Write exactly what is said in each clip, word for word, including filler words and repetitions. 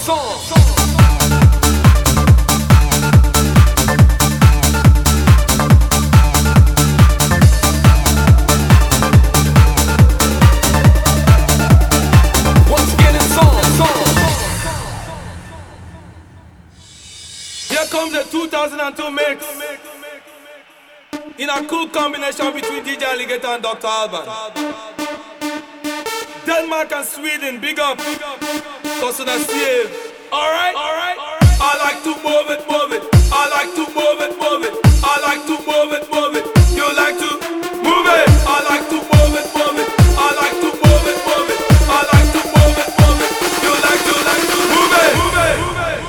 two thousand two mix in a cool combination between D J Alligator and Doctor Alban. Denmark and Sweden, big up. Cousin Steve. Alright, alright. I like to move it, move it. I like to move it, move it. I like to move it, move it. You like to move it. I like to move it, move it. I like to move it, move it. I like to move it, move it. You like to, like to move it, move it.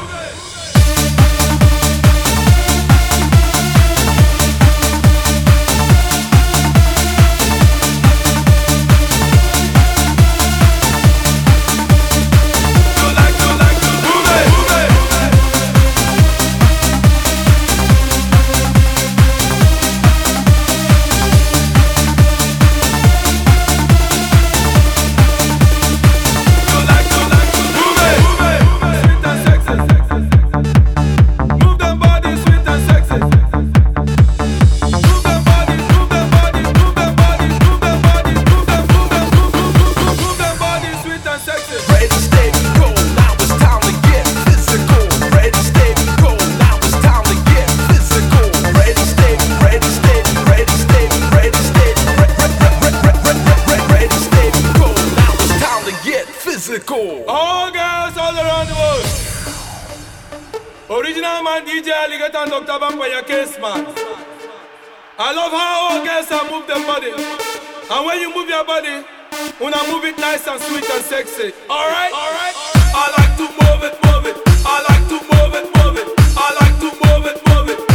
All girls all around the world. Original man D J Alligator and Doctor Vampire Case man. I love how all girls are move their body. And when you move your body, wanna move it nice and sweet and sexy. Alright? Alright? I like to move it, move it. I like to move it, move it. I like to move it, move it.